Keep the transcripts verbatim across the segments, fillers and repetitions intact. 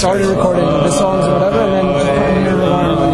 started recording the songs or whatever, and then just put in your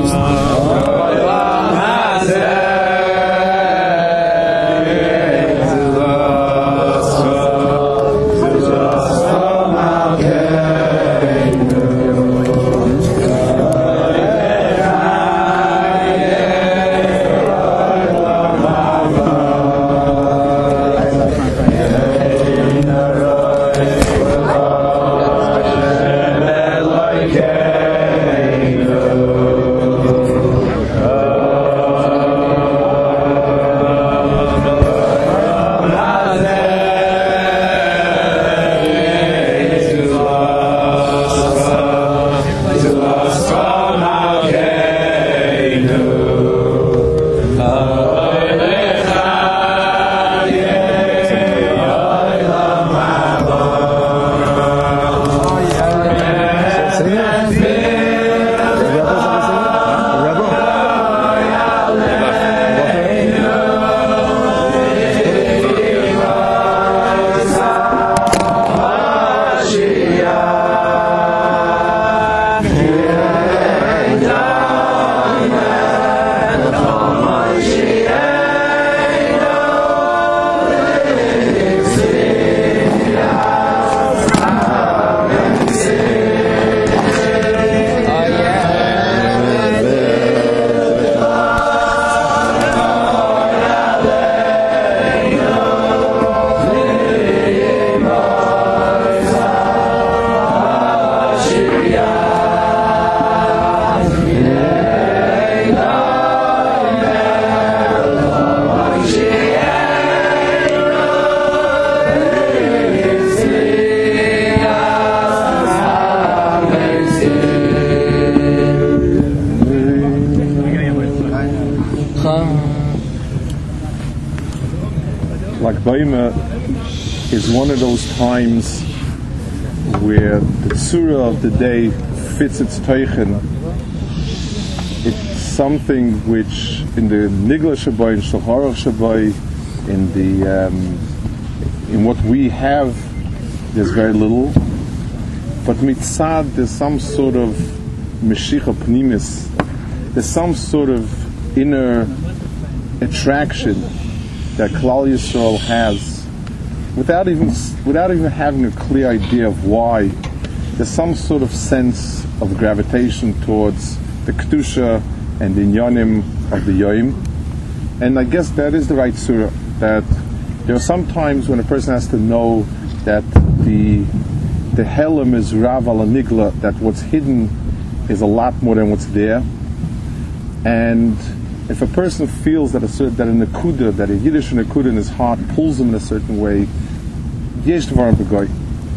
Lag Baima is one of those times where the tzura of the day fits its teichen. It's something which in the Nigla Shabbai and Shulchan Shabbai, in the um, in what we have, there's very little. But mitzad, there's some sort of meshicha pnimis. There's some sort of inner attraction that Klal Yisrael has, without even without even having a clear idea of why. There's some sort of sense of gravitation towards the kedusha and the inyanim of the yoim, and I guess that is the right surah. That there are some times when a person has to know that the the helam is rav ala nigla, that what's hidden is a lot more than what's there, and if a person feels that a certain, that a nekuda, that a Yiddish nekuda in his heart pulls him in a certain way, yesh dvarim b'goy.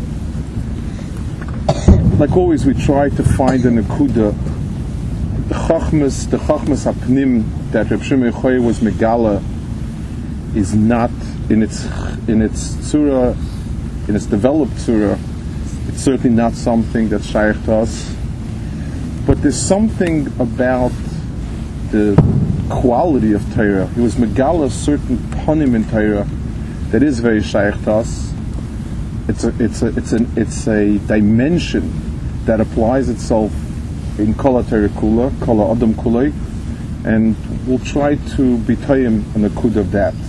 Like always, we try to find a nekuda, the chachmas, the chachmas hapnim that Reb Shimon Yochai was megala is not in its in its surah, in its developed surah. It's certainly not something that's shaykh to us. But there's something about the quality of Torah. He was megala certain panim in Torah that is very shaykh to us. It's a it's a it's an it's a dimension that applies itself in Kol HaTorah Kula, Kol Adam Kulei, and we'll try to be tayim on the kud of that.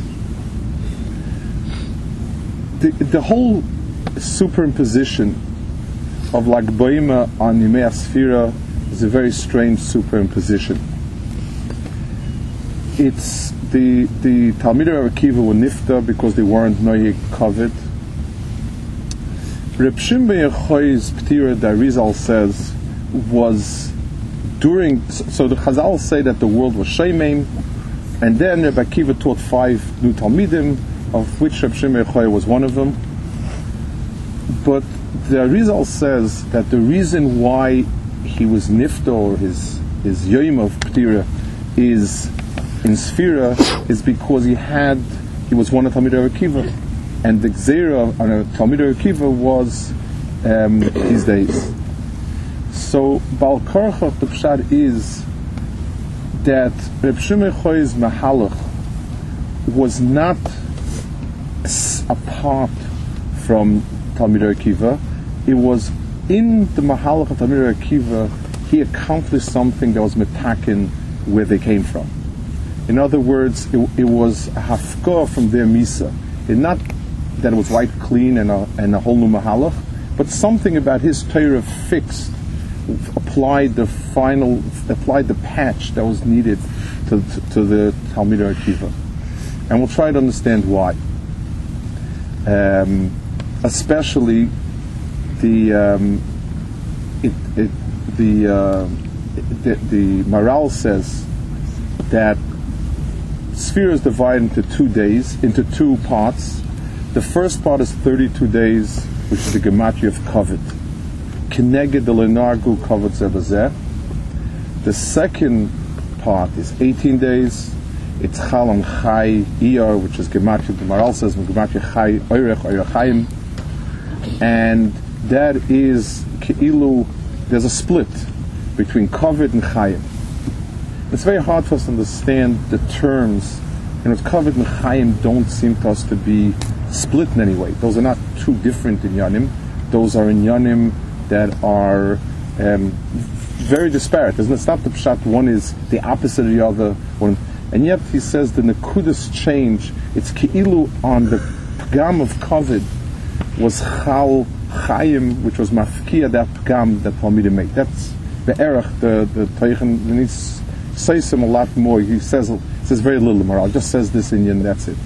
The the whole superimposition of Lag Baima on Yimei Asfira is a very strange superimposition. It's the the Talmidei Rav Akiva were nifta because they weren't noyeg covered. Reb Shimon ben Yochai's Ptira, the Arizal says, was during. So the Chazal say that the world was sheimein, and then Reb Akiva taught five new Talmidim, of which Reb Shimon ben Yochai was one of them. But the Arizal says that the reason why he was nifta, or his his yoim of Ptira, is in Sfira is because he had he was one of Talmidei Rav Akiva, and the Gzeira on a Talmidei Rav Akiva was um, these days. So Bal Korchach, the pshat is that Reb Shimon Yochai's mahalach was not apart from Talmidei Rav Akiva. It was in the Mahalach of Talmidei Akiva, he accomplished something that was metaken where they came from. In other words, it, it was a hafkah from their misa. It not that it was wiped clean and a, and a whole new Mahalach, but something about his Torah fixed, applied the final, applied the patch that was needed to, to, to the Talmidei Akiva. And we'll try to understand why. Um, especially the um, it, it, the, uh, the the Maral says that Sphere is divided into two days, into two parts. The first part is thirty-two days, which is the Gematria of Kavod. Keneged the Lenargu Kavod Zebazeh. The second part is eighteen days. It's Chalam Chai Iyar, which is Gematria, the Maral says, Gematria Chai Oirech Oirechayim. And that is Ke'ilu, there's a split between Kavod and Chayim. It's very hard for us to understand the terms. You know, Kavod and Chayim don't seem to us to be split in any way. Those are not two different inyanim. Those are inyanim that are um, very disparate. It's not the pshat, one is the opposite of the other. One, and yet he says the nekudas change. It's Ke'ilu on the pgam of Kavod was Chal Chayim, which was mafkia that pgam that Talmidei made. That's the erech, the the Teichen, and he says him a lot more. He says says very little more. I'll just says this in and that's it.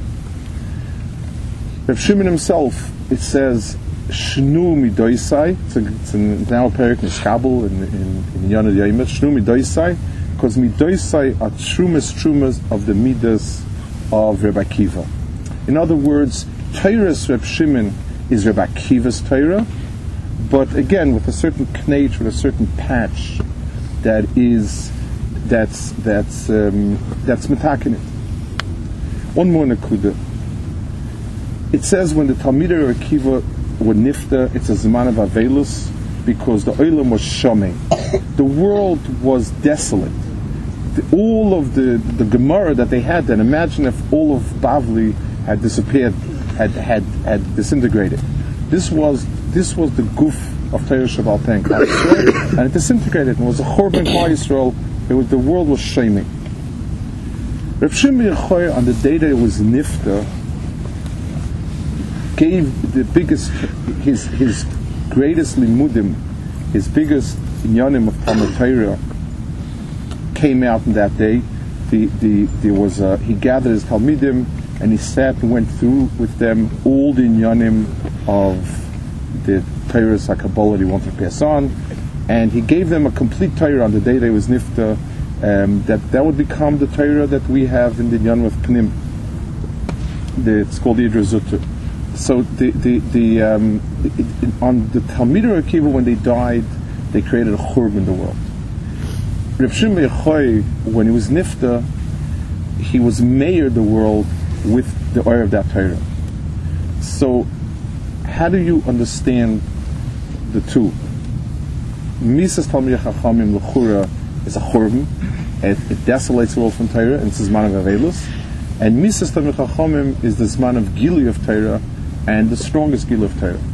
Rav Shimon himself, it says Shnu midoisai. It's, it's in now a parak Nishkabel in in in Yonah Yomet. Shnu midoisai, because midoisai are trumas trumas of the midas of Reb Akiva. In other words, Torah's Reb Shimon is Reb Akiva's Torah, but again with a certain knate, with a certain patch that is that's that's um, that's metaken it. One more nekuda. It says when the Talmidei Reb Akiva were nifta, it's a zman of avelus because the olam was shomei. The world was desolate. The, all of the the Gemara that they had then. Imagine if all of Bavli had disappeared. Had, had had disintegrated. This was this was the goof of Torah Shabbat Tank, and it disintegrated. It was a Chorban Klal Yisrael. It was the world was shaming. Reb Shimon Yechoyer on the day that it was nifta gave the biggest his his greatest limudim, his biggest inyanim of Talmud Torah came out in that day. The the there was a, he gathered his talmidim. And he sat and went through with them all the inyanim of the Torah HaKabbalah he wanted to pass on, and he gave them a complete Torah on the day they was nifta, um, that that would become the Torah that we have in the inyanim of Pnim. The, it's called the Idra Zutter. So the the the um, it, it, on the Talmidei Akiva when they died, they created a churban in the world. Reb Shimon Yechoy, when he was nifta, he was mayor the world with the oil of that Torah. So, how do you understand the two? Misas Talmidei Chachamim L'chura is a churban, it, it desolates the world from Torah, and it's the Zman of Avelus. And Misas Talmidei Chachamim is the Zman of Gili of Torah, and the strongest Gili of Torah.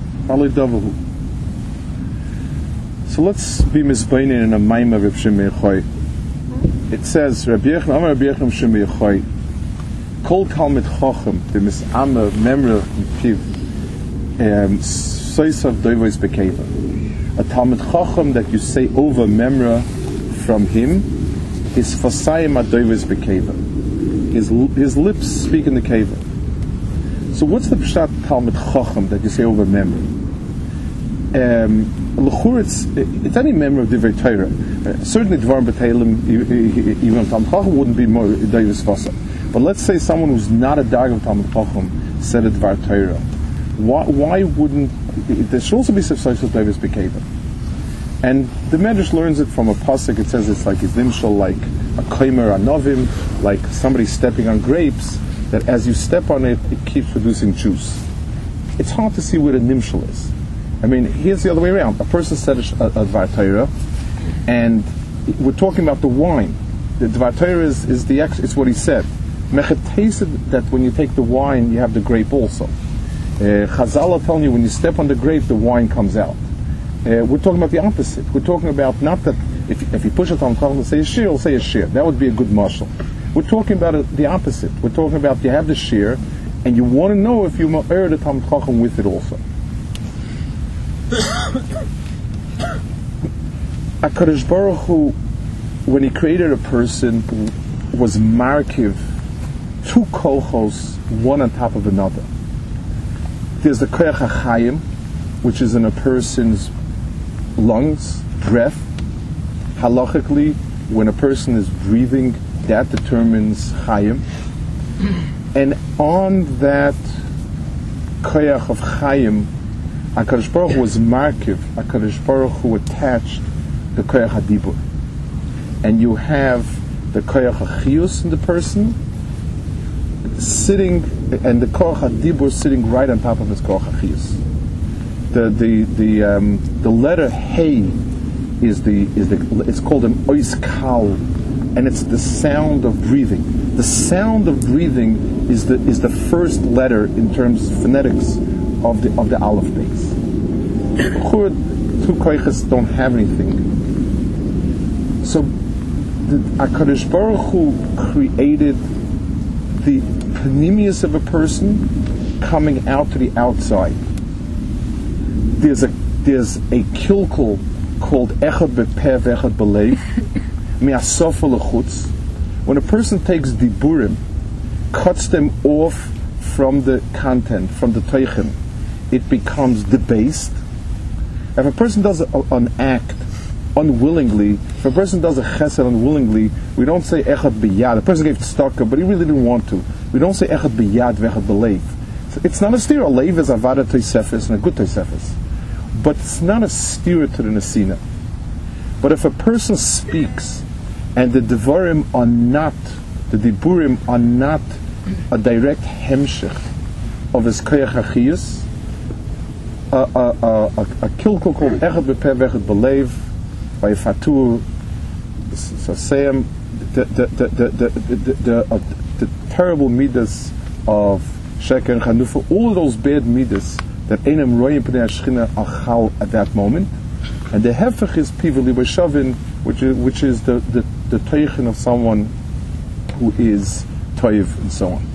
So let's be misbeinin in a maim of Reb Shimon Yechoy. It says, Rabbi Yechon, Amar Rabbi Yechon Shimon Yechoy, Kol Talmid Chochem, the Mis'ama Memra Piv, Soisav Doivois Bekeva. A Talmid Chochem that you say over Memra from him is Fasayim Adoivois Bekeva. His his lips speak in the Keva. So what's the Pshat Talmid Chochem that you say over Memra? Um, L'chur, it's, it's any member of Divrei Torah. Uh, certainly Dvar B'Teilim, even Talmid Chochem wouldn't be more Doivois Fasa. But let's say someone who's not a Dag of Talmid Chochem said a Dvar Torah. Why, why wouldn't... There should also be such as Doivois Bekeva. And the Medrash learns it from a pasuk. It says it's like a nimshal, like a kaimer anovim, like somebody stepping on grapes, that as you step on it, it keeps producing juice. It's hard to see where the nimshal is. I mean, here's the other way around. A person said a, a, a Dvar Torah, and we're talking about the wine. The Dvar Torah is, is the ex, it's what he said. Mechet tasted that when you take the wine, you have the grape also. Uh, Chazal are telling you when you step on the grape, the wine comes out. Uh, we're talking about the opposite. We're talking about not that if, if you push a Talmid Chacham to say a shir, he'll say a shir. That would be a good marshal. We're talking about a, the opposite. We're talking about you have the shir, and you want to know if you ma'er the Talmid Chacham with it also. HaKadosh Baruch Hu, when He created a person, was markiv, two kolchos, one on top of another. There's the koyach hachayim, which is in a person's lungs, breath. Halachically, when a person is breathing, that determines chayim. And on that koyach of chayim, HaKadosh Baruch Hu was markiv, HaKadosh Baruch Hu attached the koyach hadibur. And you have the koyach hachiyus in the person sitting, and the koyach hadibur sitting right on top of his koyach hachiyus. The the the um, the letter Hey is the is the it's called an ois kal, and it's the sound of breathing. The sound of breathing is the is the first letter in terms of phonetics of the of the aleph base. Two koyches don't have anything. So the HaKadosh Baruch Hu created the panemius of a person coming out to the outside. There's a there's a kilkel called echad bepeh v'echad belev mi'asofa l'chutz. When a person takes diburim, cuts them off from the content, from the teichen, it becomes debased. If a person does a, an act unwillingly, if a person does a chesed unwillingly, we don't say echad biyad. The person gave tzedakah, but he really didn't want to. We don't say echad biyad v'echad belev. It's not a steer. A leiv is avada toisefes and a good toisefes. But it's not a steer to the nesina. But if a person speaks and the devarim are not, the diburim are not a direct hemshech of his koyach hachiyus, a, a, a, a, a kilkel called echad bepeh v'echad belev by Fatur Sasayim, the the the the the, the, the, uh, the terrible midas of sheker and chanufa, all of those bad midas that einem royim pnei hashchina are chal at that moment, and the hefech is pivuli b'shavin, which is which is the the the teichen of someone who is toiv and so on.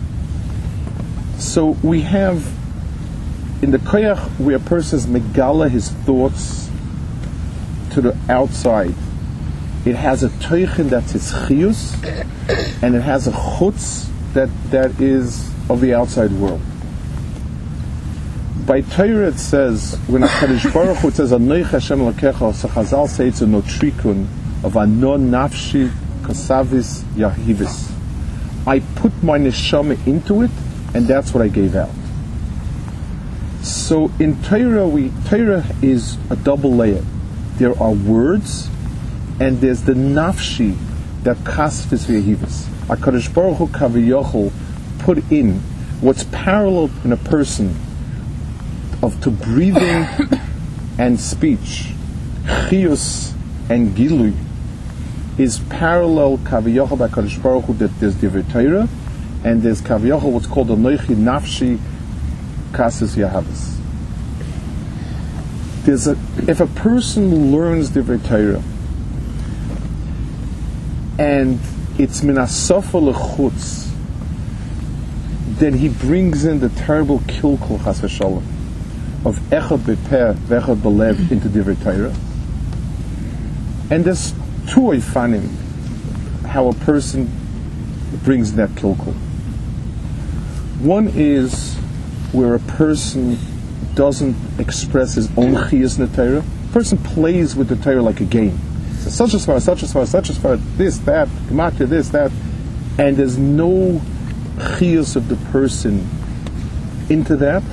So we have in the koyach where a person is megala his thoughts to the outside, it has a teichen that's its chiyus, and it has a chutz that that is of the outside world. By Torah it says, when HaKadosh Baruch Hu says, Anoich Hashem Elokecha, so Chazal say it's a notrikun of anon nafshi kasavis yahivis. I put my neshama into it, and that's what I gave out. So in Torah, we Torah is a double layer. There are words, and there's the nafshi that kasvis yahivis. HaKadosh Baruch Hu kaviyochel put in what's parallel in a person of to breathing and speech, chiyus and gilui, is parallel kaviyochel by HaKadosh Baruch Hu, that there's Divrei Torah, and there's kaviyochel what's called a noichi nafshi kasvis yahavis. There's a, if a person learns Divrei Torah and it's minasofa lechutz, then he brings in the terrible kilkul chas v'shalom of echad bepeh v'echad belev into Divrei Torah. And there's two oifanim how a person brings that kilkul. One is where a person doesn't express his own chiyus in the Torah. A person plays with the Torah like a game. So such as far, such as far, such as far, this, that, gematria, this, that, and there's no chiyus of the person into that.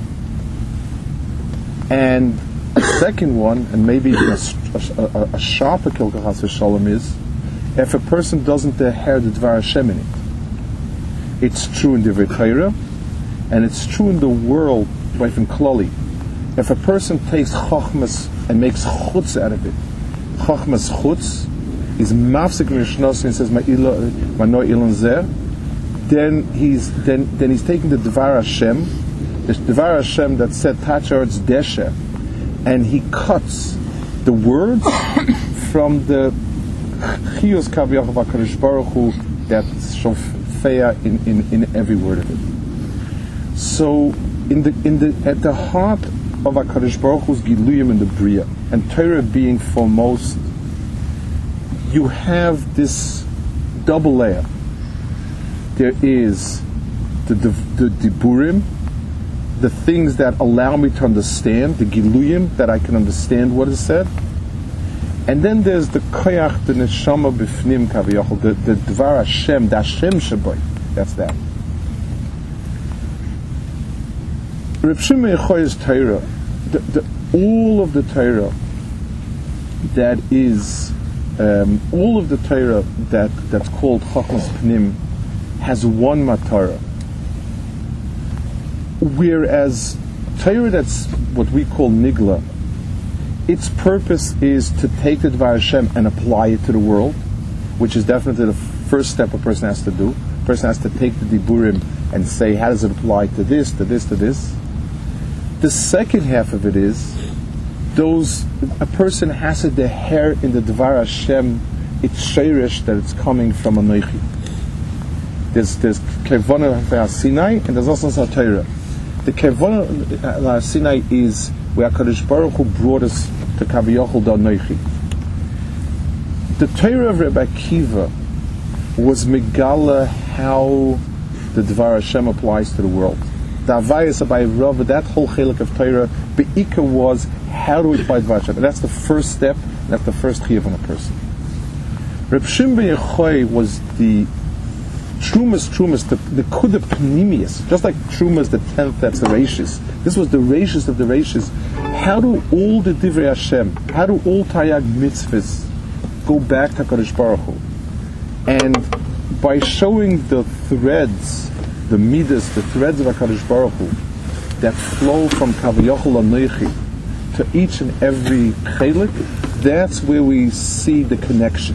And the second one, and maybe a, a, a sharper kilkul chas v'shalom, is if a person doesn't hear the Dvar Hashem in it. It's true in the Divrei Torah, and it's true in the world, right from klali. If a person takes chochmas and makes chutz out of it, chochmas chutz is mafsik mishnos and says ma'no ilan zeh, then he's then then he's taking the Dvar Hashem, the Dvar Hashem that said Tachar's desha, and he cuts the words from the Chiyus Kaviyach HaKadosh Baruch Hu that's shofeya in, in, in every word of it. So in the in the at the heart of HaKadosh Baruch Hu's Giluyim in the Bria, and Torah being foremost, you have this double layer. There is the the, the Diburim, the things that allow me to understand, the Giluyim, that I can understand what is said. And then there's the Koyach, the Neshama Bifnim Kaviyachol, the, the Dvar Hashem, the Hashem Shabai. That's that. Reb Shimon Yochai's Torah, the, the, all of the Torah that is, um, all of the Torah that, that's called Chachmas Pnim has one Matara. Whereas Torah that's what we call Nigla, its purpose is to take the Dvar Hashem and apply it to the world, which is definitely the first step a person has to do. A person has to take the Diburim and say, how does it apply to this, to this, to this? The second half of it is, those a person has to deher in the Dvar Hashem, it's sheirish that it's coming from Anoichi. There's there's Kevona Sinai and there's also Torah. The Kevona Sinai is where HaKadosh Baruch Hu brought us to Kaviyachol Anoichi. The Torah of Rebbe Akiva was Megala how the Dvar Hashem applies to the world. The Avayas Abai Rav, that whole chelik of Torah, Be'ika was how do we apply Dvar Hashem. And that's the first step, and that's the first chiyuv on a person. Reb Shimon ben Yochai was the Trumas, Trumas, the, the Kuda Pnimius, just like Trumas, the tenth, that's the Reishis. This was the Reishis of the Reishis. How do all the Divrei Hashem, how do all Tayag mitzvahs go back to HaKadosh Baruch Hu? And by showing the threads, the midas, the threads of HaKadosh Baruch Hu that flow from Kaviyachol Anoichi to each and every chelik, that's where we see the connection.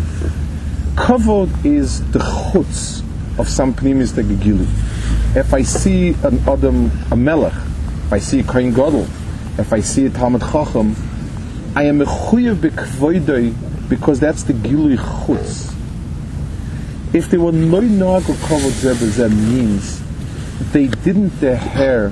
Kavod is the chutz of some pnimis the gegili. If I see an Adam, a melech, if I see a Kohen Gadol, if I see a Talmud Chacham, I am mechuyev b'kvoidoi because that's the gilui chutz. If they were no nag or kavod zeh b'zeh means they didn't deher,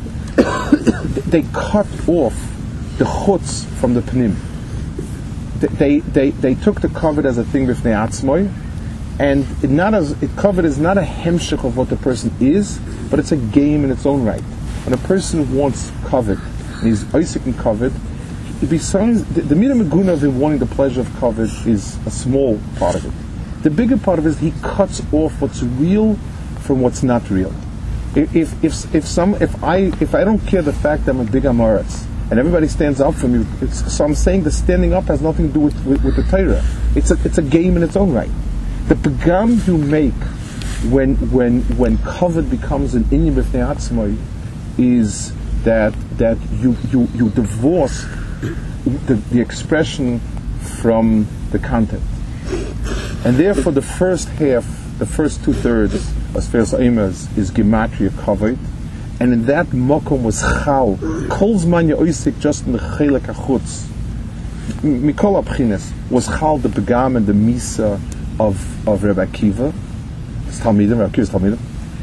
they cut off the chutz from the pnim. They, they, they took the covet as a thing b'fnei atzmoi, and it not as it covet is not a hemshich of what the person is, but it's a game in its own right. When a person wants covet, and he's Isaac in covet, besides the, the midah meguna of him wanting the pleasure of covet is a small part of it. The bigger part of it is he cuts off what's real from what's not real. If if if some if I if I don't care the fact that I'm a big Amoritz, and everybody stands up for me, it's, so I'm saying the standing up has nothing to do with, with, with the Torah. It's a it's a game in its own right. The pagam you make when when when covet becomes an inyan b'fnei atzmai is that that you you, you divorce the, the expression from the content, and therefore the first half, the first two thirds, as far as Eimas, is gematria covet. And in that mokom was chal. Kol zman yoisik just in the chelek achutz. Mikol abchines was chal the begam and the misa of of Rebbe Akiva. It's Talmidim, Rebbe Akiva's Talmidim.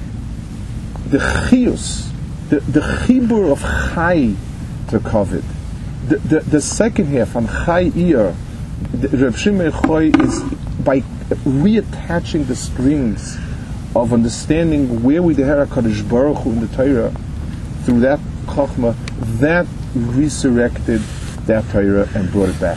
The chiyus, the the chibur of chai to kovid. The, the the second half on chai ear, Reb Shimon Yochai is by reattaching the strings of understanding where we deher HaKadosh Baruch Hu in the Torah through that Chochmah, that resurrected that Torah and brought it back.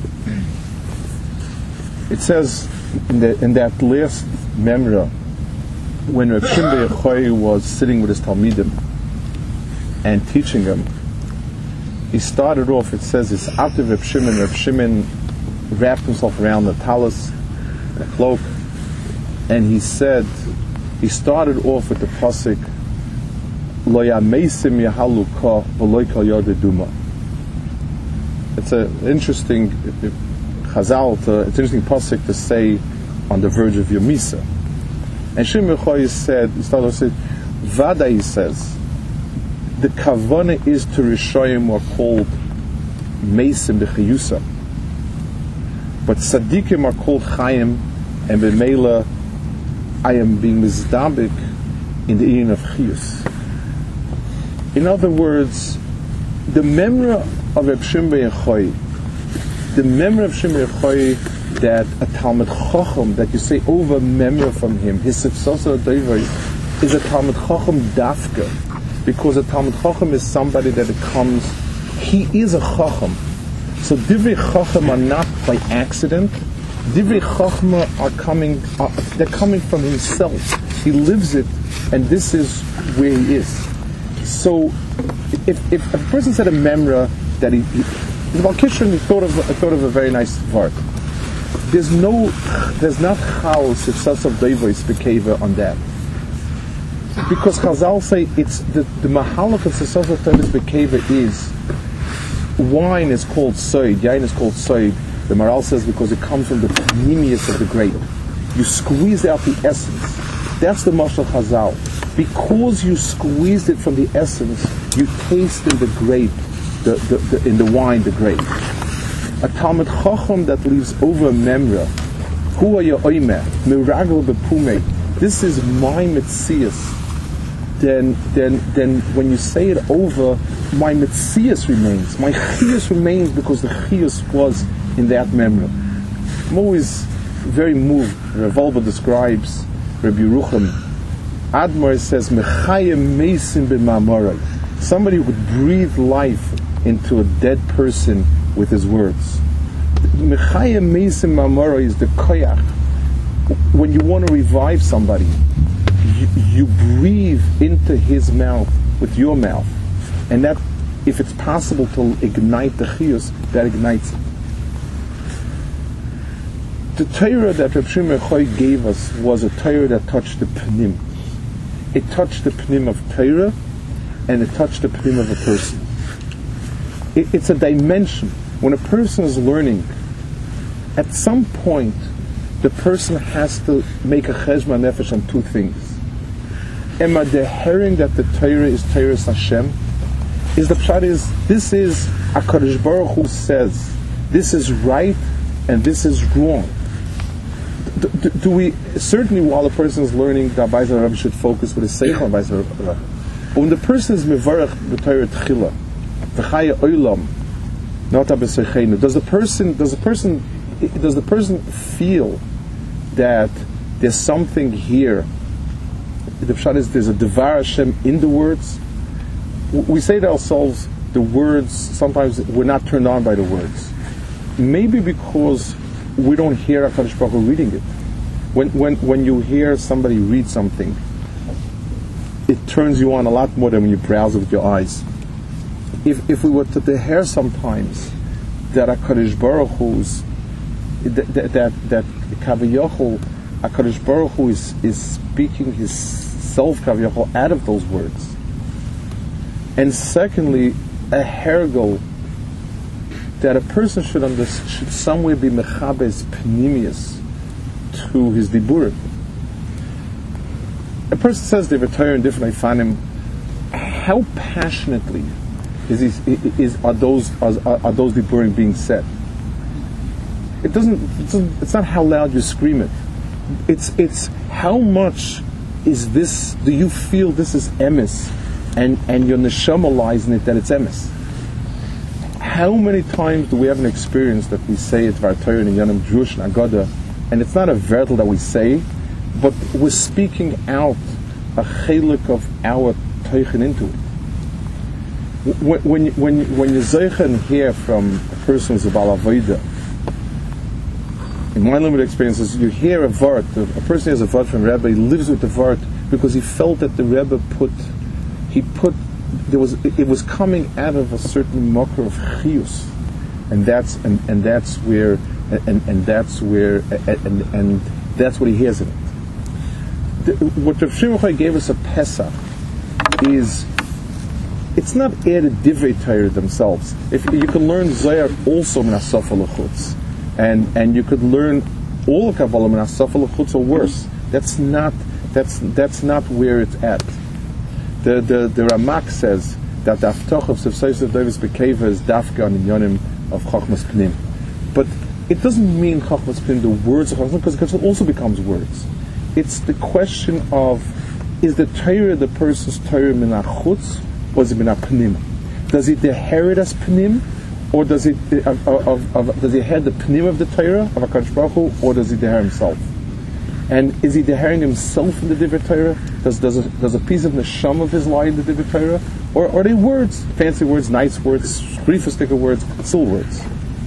It says in, the, in that last memra, when Reb Shimon ben Yochai was sitting with his Talmidim and teaching them, he started off, it says, it's after Reb Shimon, Reb Shimon wrapped himself around the talis, the cloak, and he said, he started off with the pasuk Lo yameisim yahaluka v'lo kol yodeduma. It's an interesting chazal, to, it's an interesting pasuk to say on the verge of your misa. And Shimon Yochai said, he started off saying, Vada, he says, the kavana is to Rishoyim are called meisim b'chiyusa. But tzaddikim are called chayim, and b'meila I am being mizdabik in the eating of chiyus. In other words, the memory of Reb Shimon ben Yochai, the memory of Shimon ben Yochai that a Talmud Chacham, that you say over memory from him, his successor is a Talmud Chacham dafka, because a Talmud Chacham is somebody that it comes, he is a Chacham. So Divrei Chacham are not by accident. Divrei Chacham are coming, are, they're coming from himself. He lives it, and this is where he is. So, if, if a person said a memra that he, he the Balkishrin, he thought of, thought of a very nice word. There's no, there's not chaos if such of devois bekeva on that, because Chazal say it's the the mahalach of such of devois bekeva is wine is called soid, yain is called soid. The Maral says because it comes from the pnimius of the grape. You squeeze out the essence. That's the mashal Chazal. Because you squeezed it from the essence, you taste in the grape, the, the, the, in the wine, the grape. A Talmud Chacham that leaves over a memra, hu ha'ya'oimeh, miragel bepumeh, this is my metzias. Then, then, then when you say it over, my metzias remains. My chiyus remains because the chiyus was in that memra. I'm always very moved. Rav Wolbe describes Rabbi Yerucham. Admar says, Mechayim meisim b'ma'amorai. Somebody who could breathe life into a dead person with his words. Mechayim meisim b'ma'amorai is the koyach. When you want to revive somebody, you, you breathe into his mouth with your mouth. And that, if it's possible to ignite the chiyus, that ignites it. The Torah that Reb Shimon ben Yochai gave us was a Torah that touched the pnim. It touched the pnim of Torah, and it touched the pnim of a person. It, it's a dimension. When a person is learning, at some point, the person has to make a cheshbon nefesh on two things. Am I hearing that the Torah is Torah Hashem? Is the pshat is this is HaKadosh Baruch Hu says this is right and this is wrong. Do, do, do we certainly while a person is learning, the Abayzer Rabbi should focus with his seichel Abayzer Rabbi. But when the person is mevarach b'Torah tchila, v'chaya olam, not abeseichenu, does the person does the person does the person feel that there's something here? The pshat is there's a devar Hashem in the words. We say to ourselves, the words, sometimes we're not turned on by the words. Maybe because we don't hear HaKadosh Baruch Hu reading it. When, when, when you hear somebody read something, it turns you on a lot more than when you browse it with your eyes. If, if we were to, to hear sometimes that HaKadosh Baruch Hu's, that, that, that, that Kaviyachol, HaKadosh Baruch Hu is, is speaking his self Kaviyachol out of those words. And secondly, a hergel that a person should under, should somewhere be mechabes pnimius to his diburim. A person says they retire in different ifanim. How passionately is, he, is are those are, are those diburim being said? It doesn't, it doesn't. It's not how loud you scream it. It's it's how much is this? Do you feel this is emes? And, and you're neshamalizing it that it's emes. How many times do we have an experience that we say it Vartoyer and Yanim Drush and Agada, and it's not a vertel that we say, but we're speaking out a chelik of our teichen into it. When when when, when you zeichen hear from a person who's a Baal Avoda, in my limited experiences, you hear a vart, a person has a vart from Rebbe, he lives with the vart because he felt that the Rebbe put He put there was it was coming out of a certain mocker of chiyus, and that's and, and that's where and, and that's where and, and that's what he hears in it. The, what Rav Shimon ben Yochai gave us a Pesach is it's not added divrei Torah themselves. If you can learn Zohar also min hasofa l'chutz, and and you could learn all of Kabbalah min hasofa l'chutz or worse. That's not that's that's not where it's at. The, the, the Ramak says that the Aftach of Sefsayis Davis Bekeva is Dafka on Inyanim of Chachmas Pnim. But it doesn't mean Chachmas Pnim, the words of Chachmas, because it also becomes words. It's the question of, is the Torah the person's Torah min achutz, or is it min pnim? Does it inherit as pnim, or does it uh, of, of, of, does he inherit the pnim of the Torah of HaKadosh Baruch Hu, or does he inherit himself? And is he inheriting himself in the Divrei Torah? Does does a, does a piece of neshama of his lie in the Divrei Torah, or are they words, fancy words, nice words, briefistic words, still words?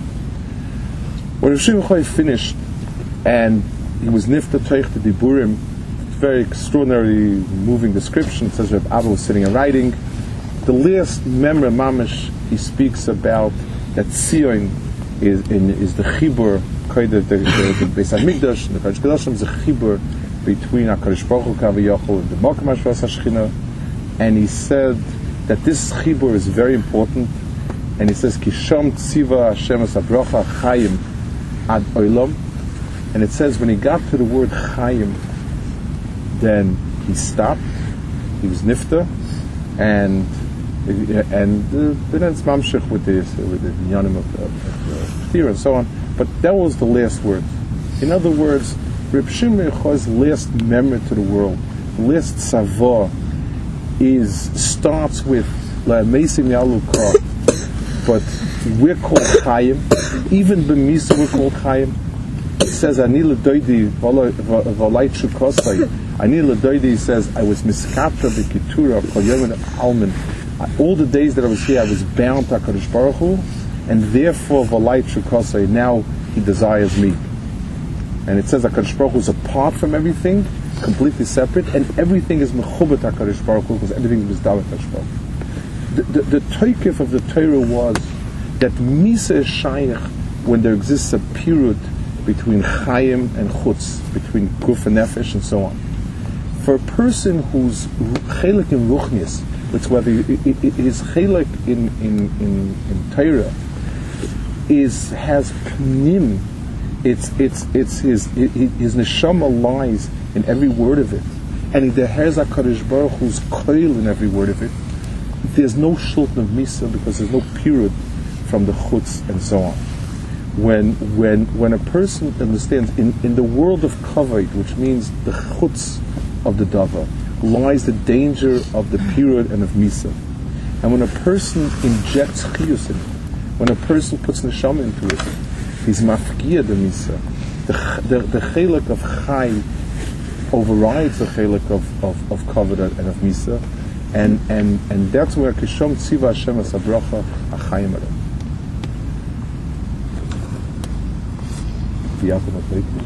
When Rav Shimon Chai finished, and he was nifta toich the diburim, very extraordinary, moving description. It says Rav Abba was sitting and writing. The last memra mamish, he speaks about that Tzion is in is the chibur, the the the Beis Hamikdash, the Kodesh Kodashim is a chibur between HaKadosh Baruch Hu Kaviyachol and the Makom Hashras Hashchina, and he said that this chibur is very important, and he says Kisham Tziva Hashem Es Habracha Chayim Ad Olam, and it says when he got to the word Chayim, then he stopped, he was nifta, and and then it's mamshich with the with the yanim of the fear and so on. But that was the last word. In other words, Reb Shimon Yochai's last memory to the world, the last tzavah, is starts with la'ameisim yalukah, but we're called Chayim. Even b'misa we're called Chayim. It says Ani l'doidi v'olai shukosai. Ani l'doidi says I was miskatra b'kitura kol yom almin. All the days that I was here, I was bound to HaKadosh Baruch Hu, and therefore v'olai shukosai. Now He desires me. And it says HaKadosh Baruch Hu is apart from everything, completely separate, and everything is mechubet HaKadosh Baruch Hu because everything was done with HaKadosh Baruch Hu. The, the, the toikif of the Torah was that misa is shaykh when there exists a period between chayim and chutz, between guf and nefesh and so on. For a person who's chelik in ruchnius, it's whether his chelik in in in, in Torah is has pnim, it's it's it's his his neshama lies in every word of it, and there has HaKadosh Baruch Hu's koil in every word of it. There's no shulton of misa because there's no period from the chutz and so on. When when when a person understands in, in the world of kavod, which means the chutz of the davar, lies the danger of the period and of misa. And when a person injects chiyus in it, when a person puts neshama into it, he's mafkia the misa. The the, the chelik of chai overrides the chelik of, of, of kavod and of misa, and and and that's where kishom tziva Hashem es habracha achayim adam. Yatem adveikim.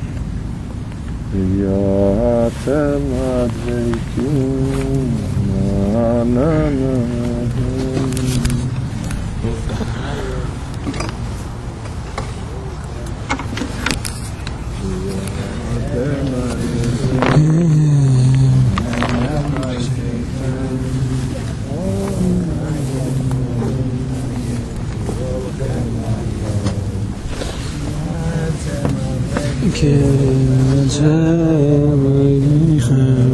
Yatem adveikim. Na na na. Ke